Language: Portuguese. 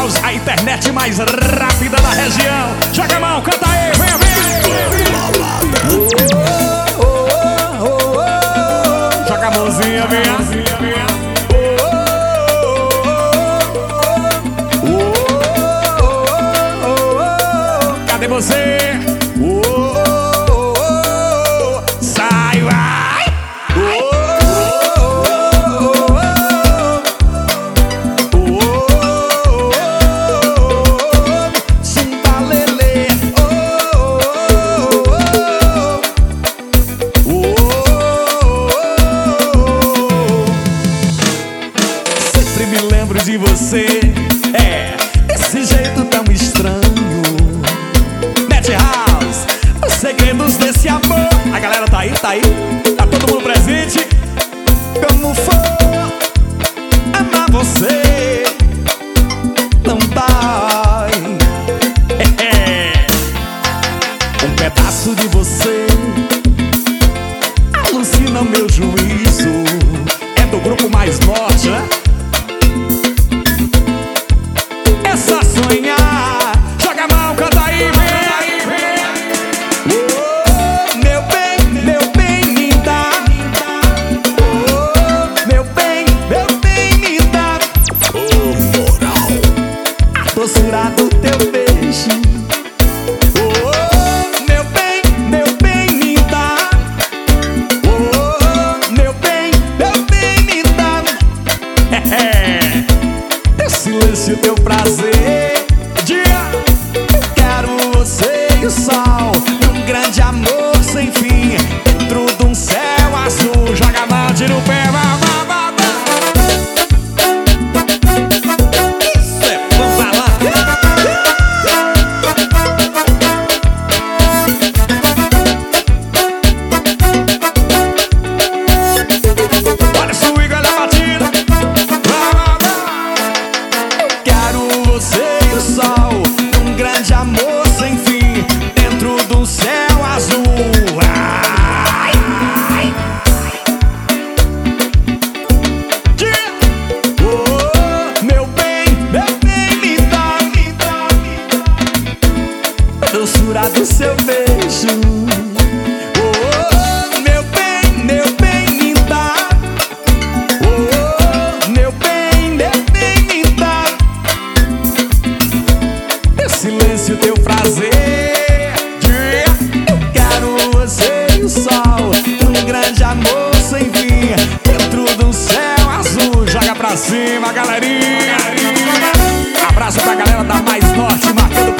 House, a internet mais rápida da região. Joga a mão, canta aí, vem, vem. Joga a mãozinha, vem. Cadê você? Sai, vai. Chimbalelê. Sempre me lembro de você. Desse jeito tão estranho. House, os segredos desse amor. A galera tá aí, tá todo mundo presente. Como for amar você, não dói. Um pedaço de você alucina o meu juízo. É do grupo Mais Norte, né? É só sonhar. Joga a mão, canta aí, vem. Doçura do teu beijo. Meu bem, me dá. Meu bem, me dá. Teu silêncio, teu prazer. Dia, eu quero você e o sol. Um grande amor sem fim, dentro de um céu azul. Joga a mão, tira o pé, vai. Um grande amor sem fim, dentro de um céu azul. Ai, ai. Meu bem, me dá. A doçura do seu beijo. Meu bem, me dá. Meu bem, me dá. Silêncio, teu prazer. Eu quero você e o sol. Um grande amor sem fim, dentro de um céu azul. Joga pra cima, galerinha. Abraço pra galera da Mais Norte, marcando